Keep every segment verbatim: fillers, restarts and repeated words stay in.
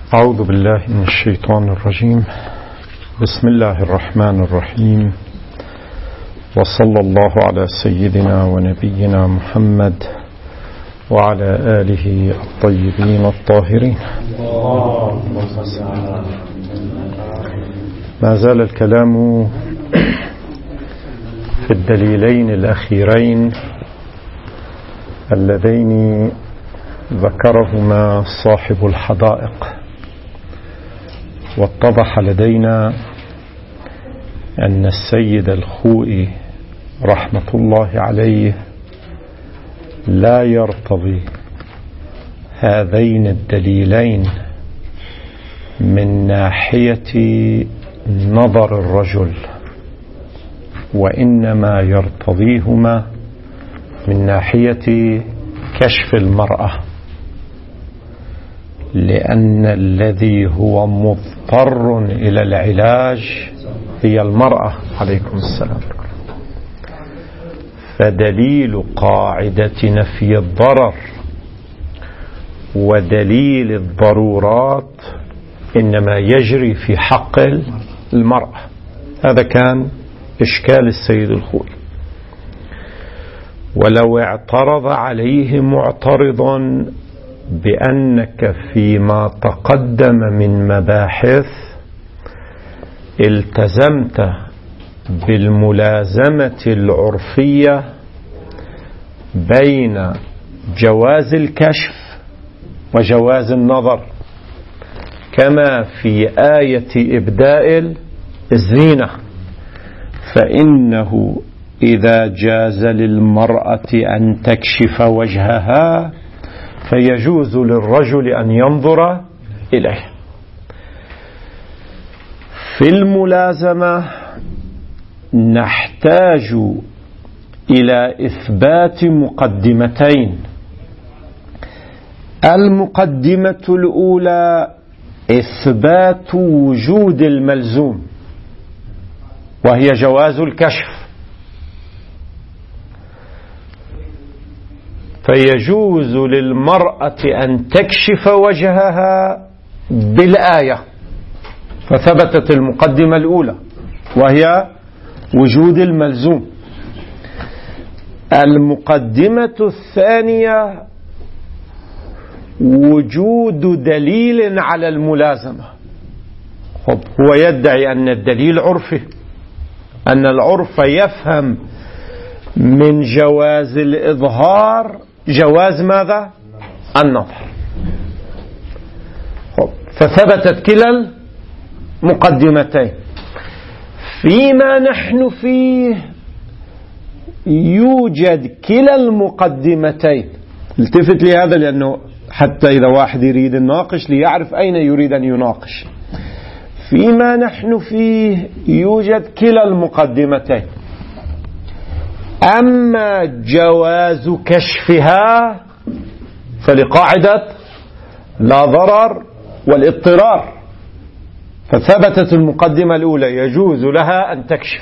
أعوذ بالله من الشيطان الرجيم. بسم الله الرحمن الرحيم، وصلى الله على سيدنا ونبينا محمد وعلى آله الطيبين الطاهرين. ما زال الكلام في الدليلين الأخيرين اللذين ذكرهما صاحب الحدائق، واتضح لدينا أن السيد الخوئي رحمة الله عليه لا يرتضي هذين الدليلين من ناحية نظر الرجل، وإنما يرتضيهما من ناحية كشف المرأة، لأن الذي هو مضطر إلى العلاج هي المرأة. عليكم السلام. فدليل قاعدة نفي الضرر ودليل الضرورات إنما يجري في حق المرأة. هذا كان إشكال السيد الخوئي. ولو اعترض عليه معترض بأنك فيما تقدم من مباحث التزمت بالملازمة العرفية بين جواز الكشف وجواز النظر، كما في آية إبداء الزينة، فإنه إذا جاز للمرأة أن تكشف وجهها فيجوز للرجل أن ينظر إليه. في الملازمة نحتاج إلى إثبات مقدمتين. المقدمة الأولى إثبات وجود الملزوم، وهي جواز الكشف، فيجوز للمرأة أن تكشف وجهها بالآية، فثبتت المقدمة الأولى وهي وجود الملزوم. المقدمة الثانية وجود دليل على الملازمة. هو يدعي أن الدليل عرفي، أن العرف يفهم من جواز الإظهار جواز ماذا؟ النظر. فثبتت كلا المقدمتين. فيما نحن فيه يوجد كلا المقدمتين. التفت لهذا، لأنه حتى إذا واحد يريد الناقش ليعرف أين يريد أن يناقش. فيما نحن فيه يوجد كلا المقدمتين. أما جواز كشفها فلقاعدة لا ضرر والاضطرار، فثبتت المقدمة الأولى يجوز لها أن تكشف.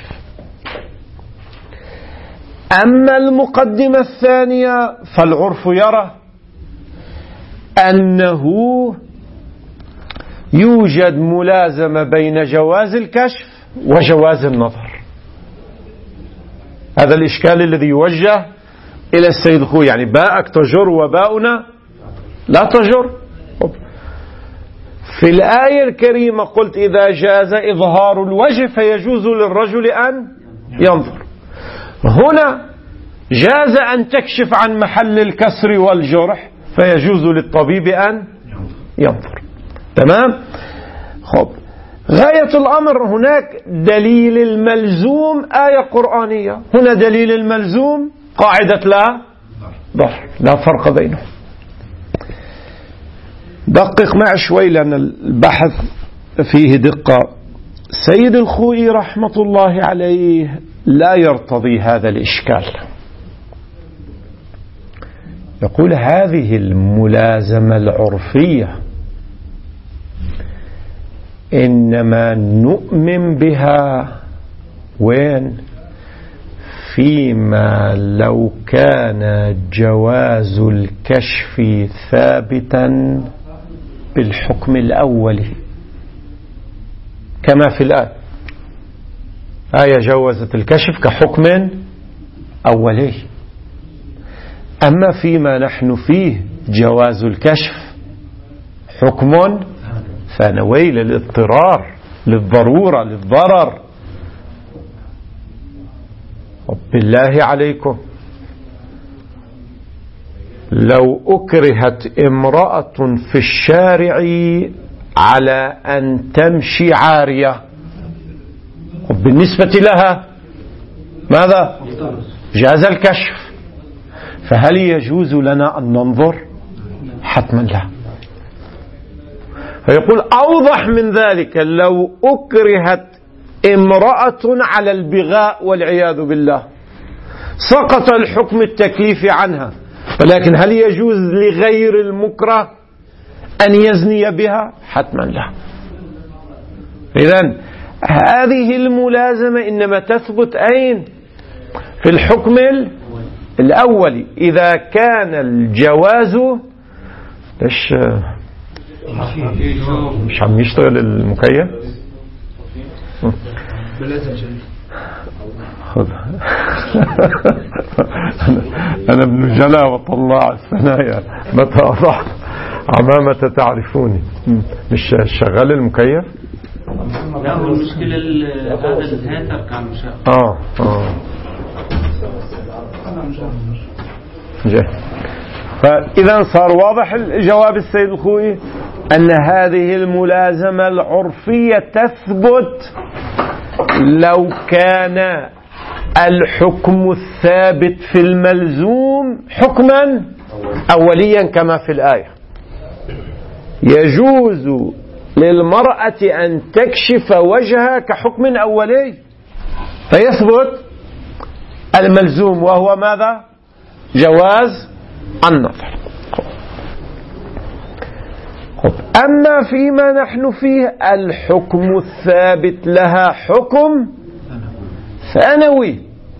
أما المقدمة الثانية فالعرف يرى أنه يوجد ملازمة بين جواز الكشف وجواز النظر. هذا الإشكال الذي يوجه إلى السيد الخوئي، يعني باءك تجر وباؤنا لا تجر. في الآية الكريمة قلت إذا جاز إظهار الوجه فيجوز للرجل أن ينظر. هنا جاز أن تكشف عن محل الكسر والجرح فيجوز للطبيب أن ينظر. تمام؟ خب، غاية الأمر هناك دليل الملزوم آية قرآنية، هنا دليل الملزوم قاعدة لا ضرر، لا فرق بينهم. دقق معي شوي لأن البحث فيه دقة. سيد الخوئي رحمة الله عليه لا يرتضي هذا الإشكال. يقول هذه الملازمة العرفية إنما نؤمن بها وين؟ فيما لو كان جواز الكشف ثابتا بالحكم الأولي كما في الآية. آية جوزت الكشف كحكم أولي. أما فيما نحن فيه جواز الكشف حكم ثانوي للاضطرار، للضرورة، للضرر. بالله عليكم لو أكرهت امرأة في الشارع على أن تمشي عارية، بالنسبة لها ماذا؟ جاز الكشف. فهل يجوز لنا أن ننظر؟ حتما لا. فيقول أوضح من ذلك لو أكرهت امرأة على البغاء والعياذ بالله سقط الحكم التكليفي عنها، ولكن هل يجوز لغير المكره أن يزني بها؟ حتما لا. إذن هذه الملازمة إنما تثبت أين؟ في الحكم الأول إذا كان الجواز ليش مش عم يشتغل المكيف؟ خذ أنا ابن جلا وطلع الثنايا متى أضحت عمامة تعرفوني. مش شغال المكيف؟ لا هو المشكلة هذا الهاتف كان مشغل. آه آه جاي. فإذا صار واضح الجواب السيد الخوئي أن هذه الملازمة العرفية تثبت لو كان الحكم الثابت في الملزوم حكما أوليا كما في الآية. يجوز للمرأة أن تكشف وجهها كحكم أولي فيثبت الملزوم وهو ماذا؟ جواز النظر. أما فيما نحن فيه الحكم الثابت لها حكم ثانوي،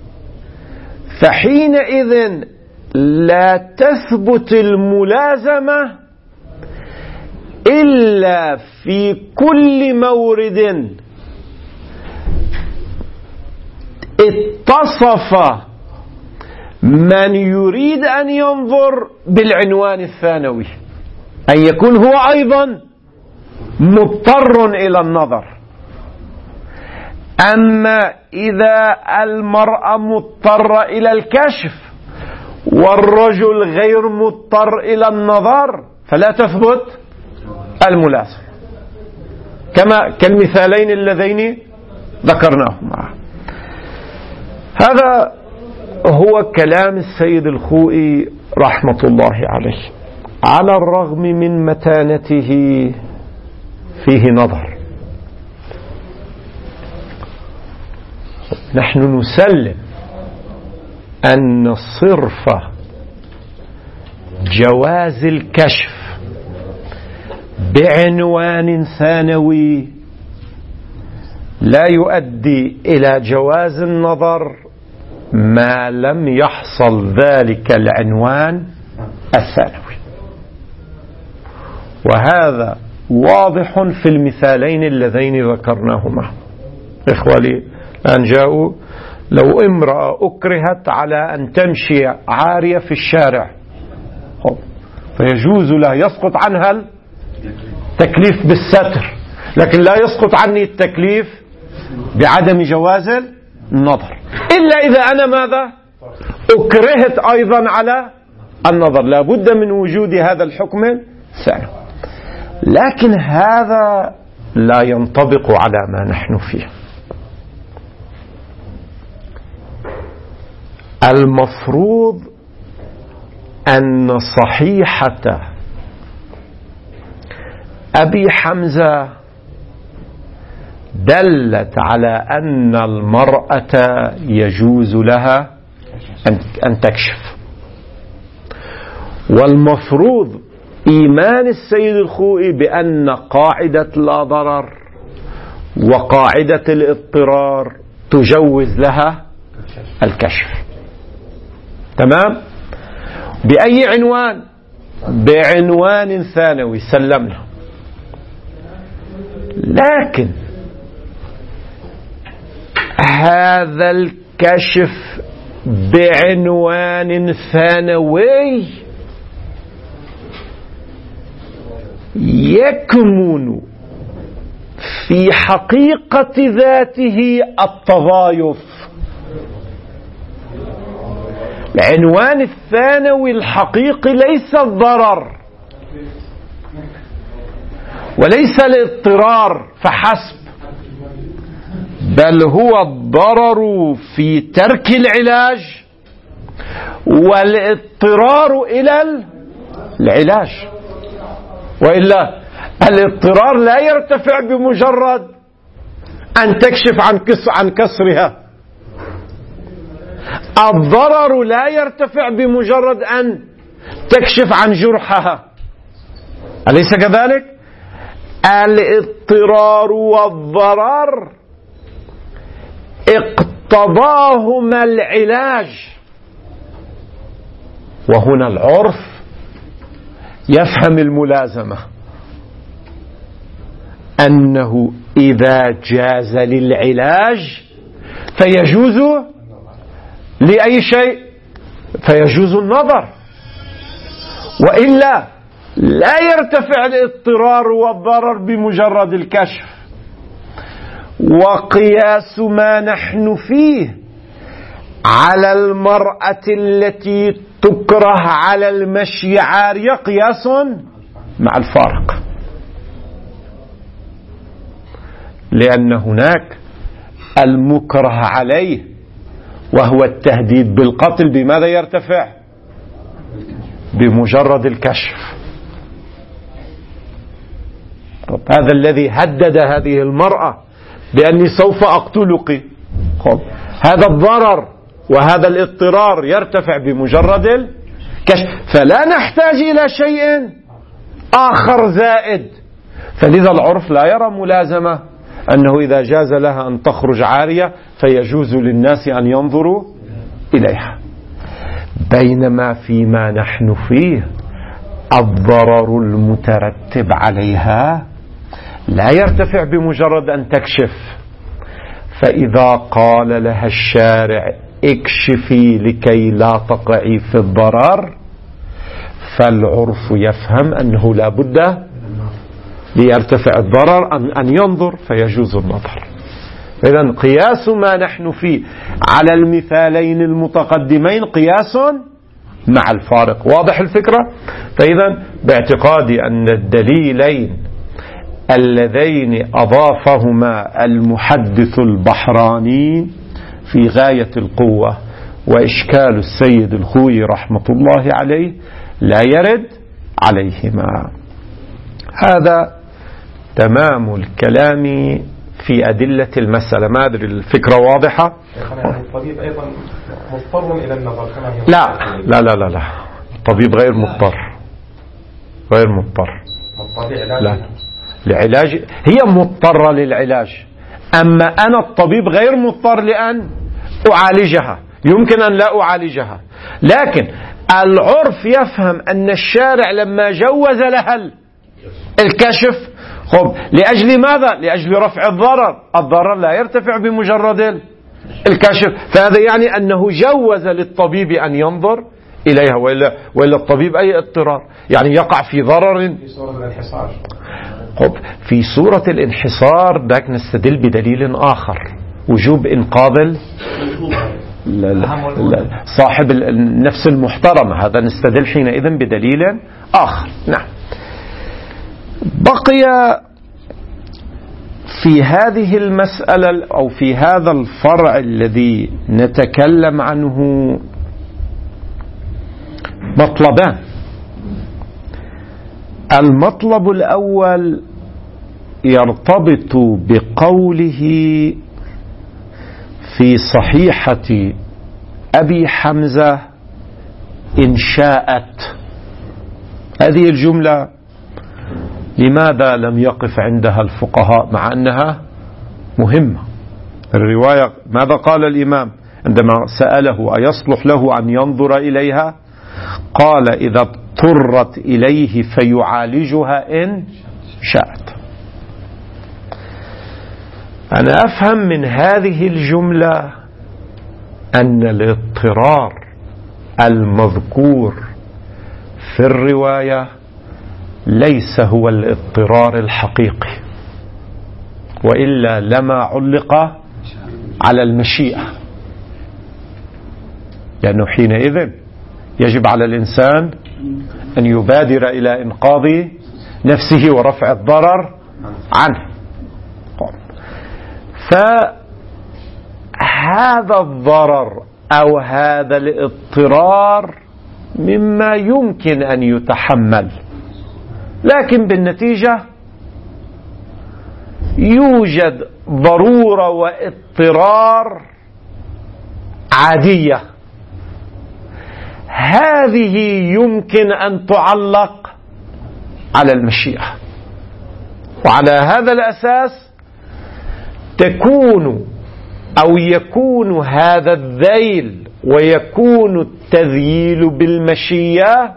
فحينئذ لا تثبت الملازمة إلا في كل مورد اتصف من يريد أن ينظر بالعنوان الثانوي أن يكون هو أيضا مضطر إلى النظر. أما إذا المرأة مضطر إلى الكشف والرجل غير مضطر إلى النظر فلا تثبت الملازمة كما كالمثالين اللذين ذكرناهما. هذا هو كلام السيد الخوئي رحمة الله عليه، على الرغم من متانته فيه نظر. نحن نسلم أن صرف جواز الكشف بعنوان ثانوي لا يؤدي إلى جواز النظر ما لم يحصل ذلك العنوان الثانوي، وهذا واضح في المثالين اللذين ذكرناهما. إخوالي الآن جاءوا لو امرأة أكرهت على أن تمشي عارية في الشارع فيجوز لها، يسقط عنها التكليف بالستر، لكن لا يسقط عني التكليف بعدم جواز النظر، إلا إذا أنا ماذا أكرهت أيضا على النظر، لا بد من وجود هذا الحكم الثاني. لكن هذا لا ينطبق على ما نحن فيه. المفروض أن صحيحة أبي حمزة دلت على أن المرأة يجوز لها أن تكشف، والمفروض إيمان السيد الخوئي بأن قاعدة لا ضرر وقاعدة الاضطرار تجوز لها الكشف. تمام؟ بأي عنوان؟ بعنوان ثانوي سلمنا. لكن هذا الكشف بعنوان ثانوي يكمن في حقيقة ذاته التضايف. العنوان الثانوي الحقيقي ليس الضرر وليس الاضطرار فحسب، بل هو الضرر في ترك العلاج والاضطرار إلى العلاج. وإلا الاضطرار لا يرتفع بمجرد أن تكشف عن عن كسرها، الضرر لا يرتفع بمجرد أن تكشف عن جرحها، أليس كذلك؟ الاضطرار والضرر اقتضاهما العلاج، وهنا العرف يفهم الملازمة أنه إذا جاز للعلاج فيجوز لأي شيء، فيجوز النظر، وإلا لا يرتفع الاضطرار والضرر بمجرد الكشف. وقياس ما نحن فيه على المرأة التي تكره على المشي عارية قياس مع الفارق، لأن هناك المكره عليه وهو التهديد بالقتل بماذا يرتفع؟ بمجرد الكشف. طب هذا الذي هدد هذه المرأة بأني سوف أقتلك، خب هذا الضرر وهذا الاضطرار يرتفع بمجرد الكشف، فلا نحتاج إلى شيء آخر زائد. فلذا العرف لا يرى ملازمة أنه إذا جاز لها أن تخرج عارية فيجوز للناس أن ينظروا إليها، بينما فيما نحن فيه الضرر المترتب عليها لا يرتفع بمجرد أن تكشف. فإذا قال لها الشارع اكشفي لكي لا تقعي في الضرر، فالعرف يفهم أنه لا بد ليرتفع الضرر أن ينظر فيجوز النظر. إذن قياس ما نحن فيه على المثالين المتقدمين قياس مع الفارق. واضح الفكرة؟ فإذا باعتقادي أن الدليلين اللذين أضافهما المحدث البحراني في غاية القوة، وإشكال السيد الخوي رحمة الله عليه لا يرد عليهما. هذا تمام الكلام في أدلة المسألة. ما أدري الفكرة واضحة؟ الطبيب أيضا مضطر إلى النظر كما هي. لا لا لا لا لا الطبيب غير مضطر، غير مضطر لا لعلاج، هي مضطرة للعلاج، أما أنا الطبيب غير مضطر لأن أعالجها، يمكن أن لا أعالجها، لكن العرف يفهم أن الشارع لما جوز لها الكشف خب لأجل ماذا؟ لأجل رفع الضرر، الضرر لا يرتفع بمجرد الكشف، فهذا يعني أنه جوز للطبيب أن ينظر إليها، وإلا, وإلا الطبيب أي اضطرار يعني يقع في ضرر في صورة الانحصار. خب في صورة الانحصار ذاك نستدل بدليل آخر، وجوب إنقاذ صاحب النفس المحترمة، هذا نستدل حينئذ بدليل آخر. نعم. بقي في هذه المسألة أو في هذا الفرع الذي نتكلم عنه مطلبان. المطلب الأول يرتبط بقوله في صحيحة أبي حمزة إن شاءت. هذه الجملة لماذا لم يقف عندها الفقهاء مع أنها مهمة؟ الرواية ماذا قال الإمام عندما سأله أيصلح له أن ينظر إليها؟ قال إذا اضطرت إليه فيعالجها إن شاءت. أنا أفهم من هذه الجملة أن الاضطرار المذكور في الرواية ليس هو الاضطرار الحقيقي، وإلا لما علق على المشيئة، لأنه حينئذ يجب على الإنسان أن يبادر إلى إنقاذ نفسه ورفع الضرر عنه. فهذا الضرر أو هذا الاضطرار مما يمكن أن يتحمل، لكن بالنتيجة يوجد ضرورة واضطرار عادية، هذه يمكن أن تعلق على المشيئة، وعلى هذا الأساس تكون أو يكون هذا الذيل ويكون التذييل بالمشيئة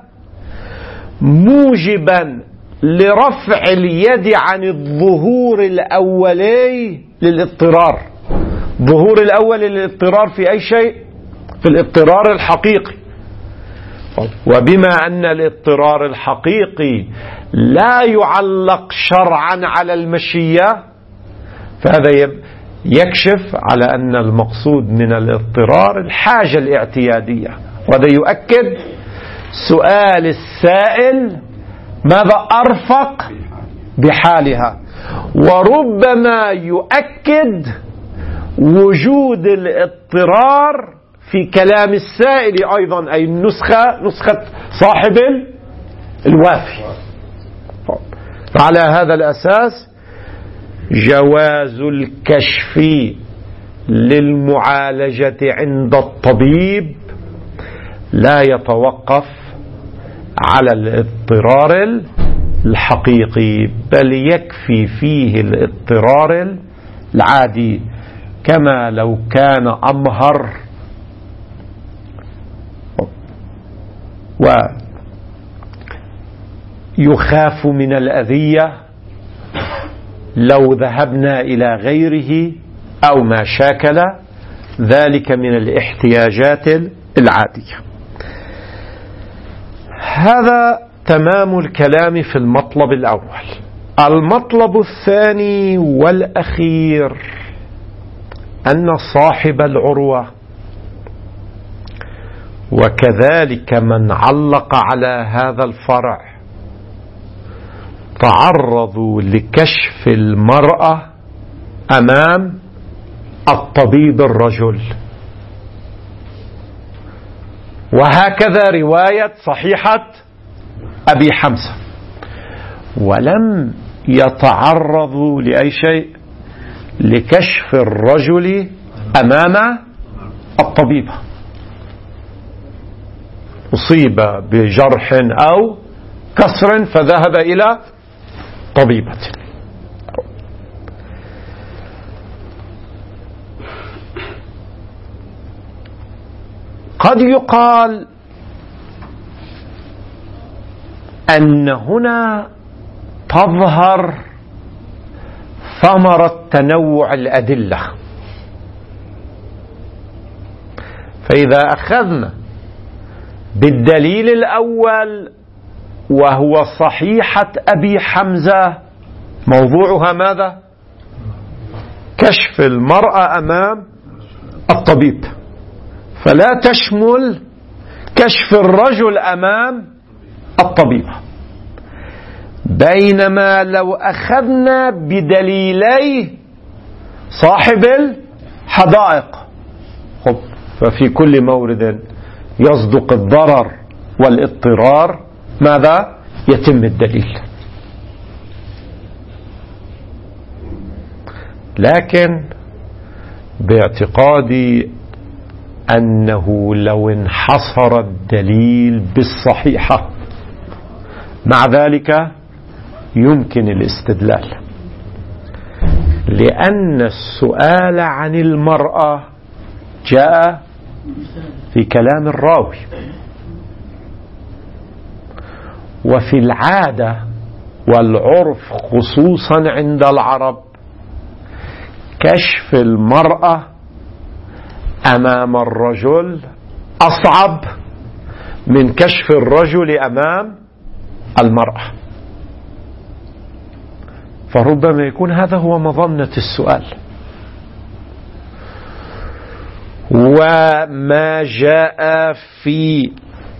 موجبا لرفع اليد عن الظهور الأولي للاضطرار. ظهور الأول للاضطرار في أي شيء؟ في الاضطرار الحقيقي. وبما أن الاضطرار الحقيقي لا يعلق شرعا على المشيئة، فهذا يكشف على أن المقصود من الاضطرار الحاجة الاعتيادية. وهذا يؤكد سؤال السائل ماذا أرفق بحالها، وربما يؤكد وجود الاضطرار في كلام السائل أيضا، أي النسخة نسخة صاحب الوافي. فعلى هذا الأساس جواز الكشف للمعالجة عند الطبيب لا يتوقف على الاضطرار الحقيقي، بل يكفي فيه الاضطرار العادي، كما لو كان أمهر ويخاف من الأذية لو ذهبنا إلى غيره أو ما شاكل ذلك من الاحتياجات العادية. هذا تمام الكلام في المطلب الأول. المطلب الثاني والأخير أن صاحب العروة وكذلك من علق على هذا الفرع تعرضوا لكشف المرأة أمام الطبيب الرجل، وهكذا رواية صحيحة أبي حمزة، ولم يتعرضوا لأي شيء لكشف الرجل أمام الطبيبة. أصيب بجرح أو كسر فذهب إلى طبيبة. قد يقال أن هنا تظهر ثمرة تنوع الأدلة، فإذا أخذنا بالدليل الأول وهو صحيحة أبي حمزة موضوعها ماذا؟ كشف المرأة أمام الطبيب، فلا تشمل كشف الرجل أمام الطبيبة. بينما لو أخذنا بدليلي صاحب الحدائق خب ففي كل مورد يصدق الضرر والاضطرار ماذا؟ يتم الدليل. لكن باعتقادي أنه لو انحصر الدليل بالصحيحة مع ذلك يمكن الاستدلال، لأن السؤال عن المرأة جاء في كلام الراوي، وفي العادة والعرف خصوصا عند العرب كشف المرأة أمام الرجل أصعب من كشف الرجل أمام المرأة، فربما يكون هذا هو مظنة السؤال. وما جاء في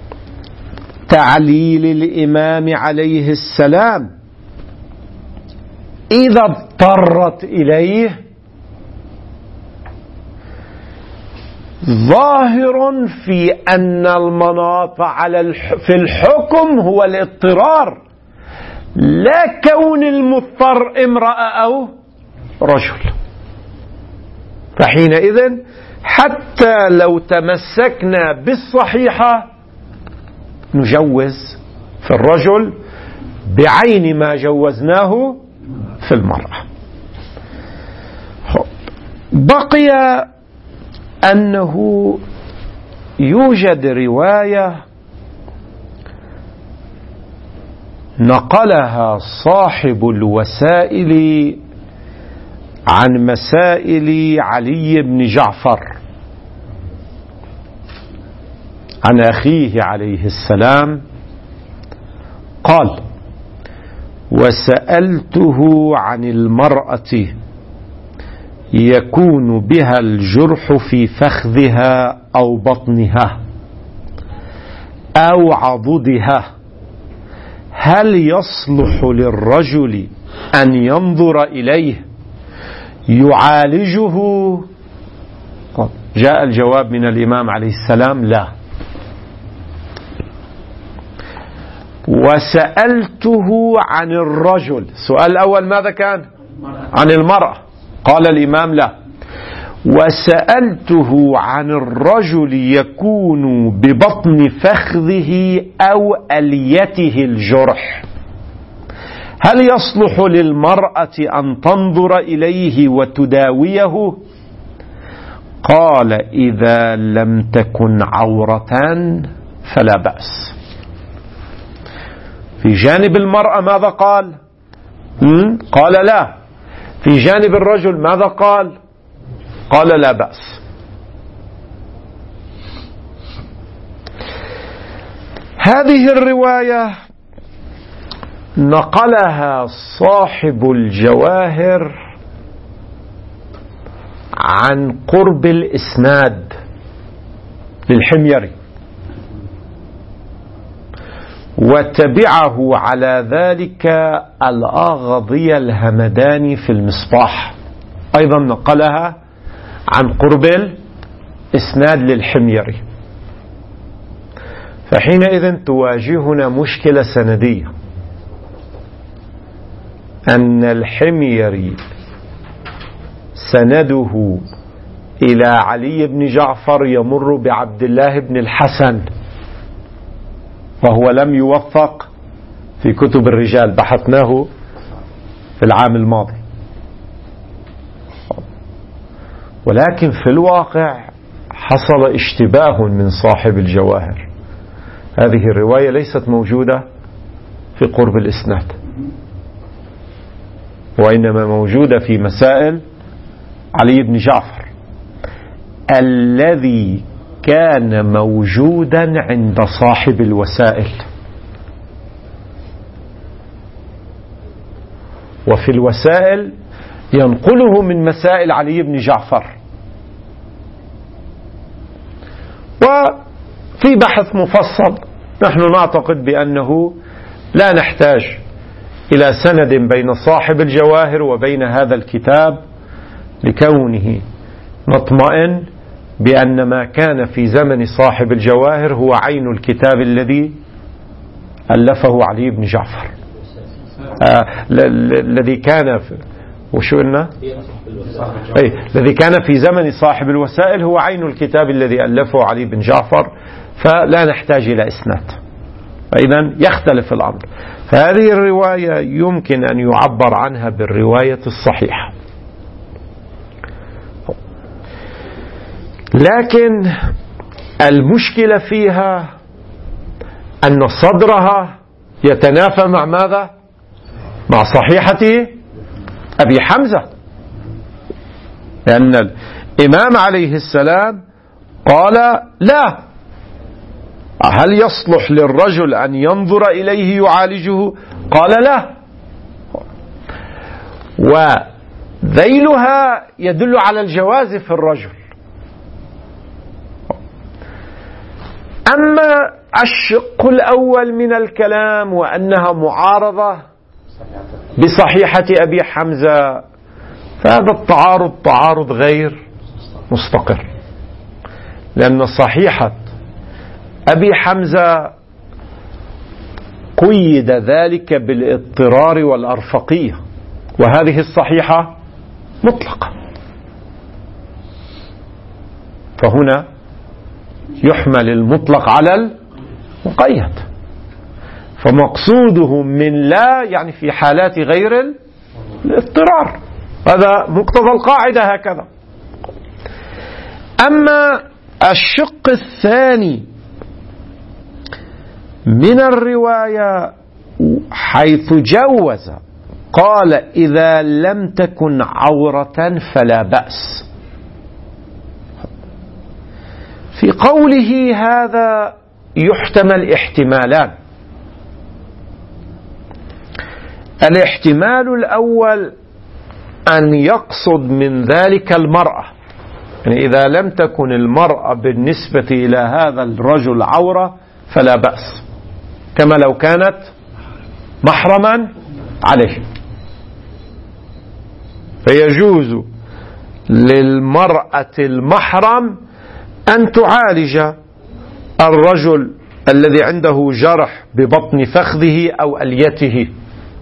تعليل الإمام عليه السلام إذا اضطرت إليه ظاهر في أن المناط على في الحكم هو الاضطرار، لا كون المضطر امرأة أو رجل. فحينئذ حتى لو تمسكنا بالصحيحة نجوز في الرجل بعين ما جوزناه في المرأة. بقي أنه يوجد رواية نقلها صاحب الوسائل عن مسائل علي بن جعفر عن أخيه عليه السلام قال: وسألته عن المرأة يكون بها الجرح في فخذها أو بطنها أو عضدها، هل يصلح للرجل أن ينظر إليه يعالجه؟ جاء الجواب من الإمام عليه السلام: لا. وسألته عن الرجل، السؤال الأول ماذا كان؟ عن المرأة، قال الإمام: لا. وسألته عن الرجل يكون ببطن فخذه أو أليته الجرح، هل يصلح للمرأة أن تنظر إليه وتداويه؟ قال: إذا لم تكن عورة فلا بأس. في جانب المرأة ماذا قال؟ قال لا. في جانب الرجل ماذا قال؟ قال لا بأس. هذه الرواية نقلها صاحب الجواهر عن قرب الإسناد للحميري، وتبعه على ذلك الأغضي الهمداني في المصباح، أيضا نقلها عن قرب الإسناد للحميري. فحينئذ تواجهنا مشكلة سندية، أن الحميري سنده إلى علي بن جعفر يمر بعبد الله بن الحسن، وهو لم يوفق في كتب الرجال، بحثناه في العام الماضي. ولكن في الواقع حصل اشتباه من صاحب الجواهر، هذه الرواية ليست موجودة في قرب الإسناد، وإنما موجودة في مسائل علي بن جعفر الذي كان موجودا عند صاحب الوسائل. وفي الوسائل ينقله من مسائل علي بن جعفر. وفي بحث مفصل نحن نعتقد بأنه لا نحتاج إلى سند بين صاحب الجواهر وبين هذا الكتاب لكونه نطمئن بأن ما كان في زمن صاحب الجواهر هو عين الكتاب الذي ألفه علي بن جعفر، آه الذي كان في وشو قلنا؟ أي الذي كان في زمن صاحب الوسائل هو عين الكتاب الذي ألفه علي بن جعفر، فلا نحتاج إلى إسناد، فإذا يختلف الأمر. فهذه الرواية يمكن أن يعبر عنها بالرواية الصحيحة، لكن المشكلة فيها أن صدرها يتنافى مع ماذا؟ مع صحيحة أبي حمزة. لأن الإمام عليه السلام قال لا، هل يصلح للرجل أن ينظر إليه يعالجه؟ قال لا. وذيلها يدل على الجواز في الرجل. أما الشق الأول من الكلام وأنها معارضة بصحيحة أبي حمزة، فهذا التعارض تعارض غير مستقر، لأن صحيحة أبي حمزة قيد ذلك بالاضطرار والأرفقية، وهذه الصحيحة مطلقة، فهنا يحمل المطلق على المقيد، فمقصوده من لا يعني في حالات غير الاضطرار، هذا مقتضى القاعدة هكذا. أما الشق الثاني من الرواية حيث جوز قال إذا لم تكن عورة فلا بأس، في قوله هذا يحتمل احتمالان. الاحتمال الأول أن يقصد من ذلك المرأة، يعني إذا لم تكن المرأة بالنسبة إلى هذا الرجل عورة فلا بأس، كما لو كانت محرما عليه، فيجوز للمرأة المحرم أن تعالج الرجل الذي عنده جرح ببطن فخذه أو أليته،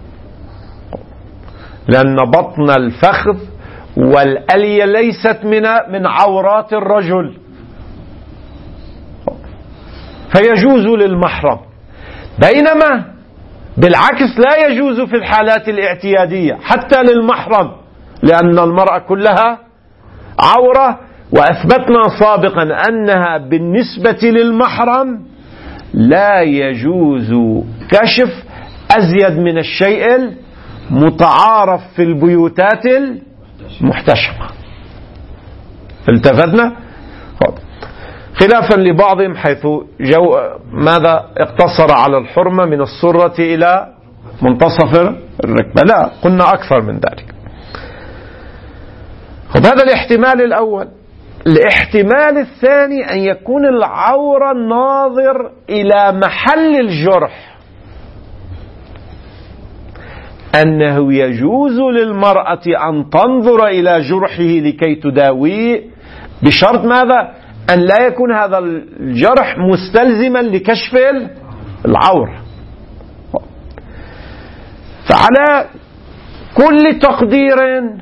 لأن بطن الفخذ والألية ليست من من عورات الرجل، فيجوز للمحرم، بينما بالعكس لا يجوز في الحالات الاعتيادية حتى للمحرم، لأن المرأة كلها عورة، وأثبتنا سابقا أنها بالنسبة للمحرم لا يجوز كشف أزيد من الشيء المتعارف في البيوتات المحتشمة. التفتنا؟ خلافا لبعضهم حيث جو ماذا اقتصر على الحرمة من السرة إلى منتصف الركبة، لا، قلنا أكثر من ذلك. هذا الاحتمال الأول. الاحتمال الثاني أن يكون العورة ناظر إلى محل الجرح، أنه يجوز للمرأة أن تنظر إلى جرحه لكي تداويه، بشرط ماذا؟ أن لا يكون هذا الجرح مستلزما لكشف العورة. فعلى كل تقدير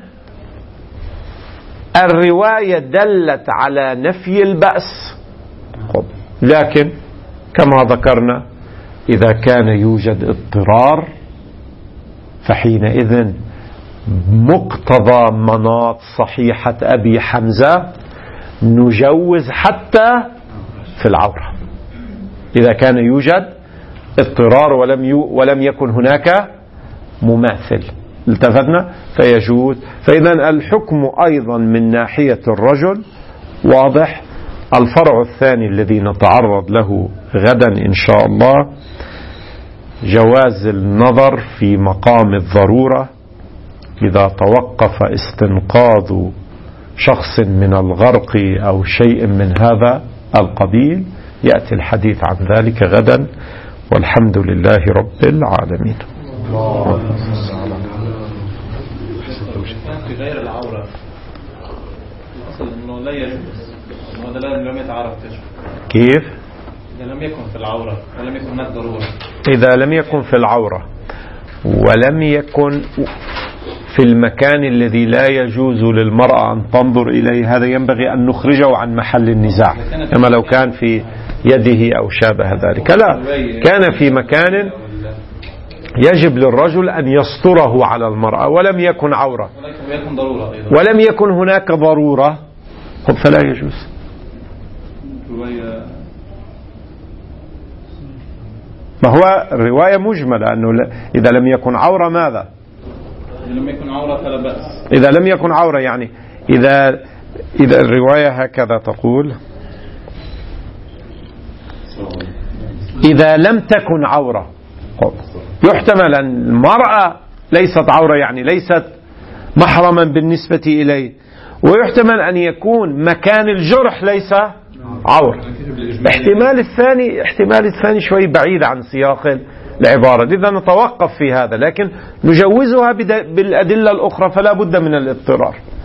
الرواية دلت على نفي البأس، لكن كما ذكرنا إذا كان يوجد اضطرار فحينئذ مقتضى مناط صحيحة أبي حمزة نجوز حتى في العورة إذا كان يوجد اضطرار ولم يو ولم يكن هناك مماثل. التفتنا؟ فيجوز. فإذا الحكم أيضا من ناحية الرجل واضح. الفرع الثاني الذي نتعرض له غدا إن شاء الله جواز النظر في مقام الضرورة إذا توقف استنقاذ شخص من الغرق أو شيء من هذا القبيل. يأتي الحديث عن ذلك غدا، والحمد لله رب العالمين. في غير العورة الأصل أنه لا يجوز، وهذا لم يتعرف كشف. كيف؟ إذا لم يكن في العورة ولم يكن هناك ضرورة. إذا لم يكن في العورة ولم يكن في المكان الذي لا يجوز للمرأة أن تنظر إليه، هذا ينبغي أن نخرجه عن محل النزاع. كما لو كان في يده أو شابه ذلك، لا، كان في مكان يجب للرجل أن يستره على المرأة ولم يكن عورة ولم يكن هناك ضرورة فلا يجوز. ما هو الرواية مجملة أنه إذا لم يكن عورة ماذا؟ إذا لم يكن عورة فلا بأس. إذا لم يكن عورة يعني إذا إذا الرواية هكذا تقول: إذا لم تكن عورة. يحتمل أن المرأة ليست عورة، يعني ليست محرما بالنسبة إليه، ويحتمل أن يكون مكان الجرح ليس عورة. احتمال الثاني احتمال الثاني شوي بعيد عن سياق العبارة، لذا نتوقف في هذا، لكن نجوزها بالأدلة الأخرى فلا بد من الاضطرار.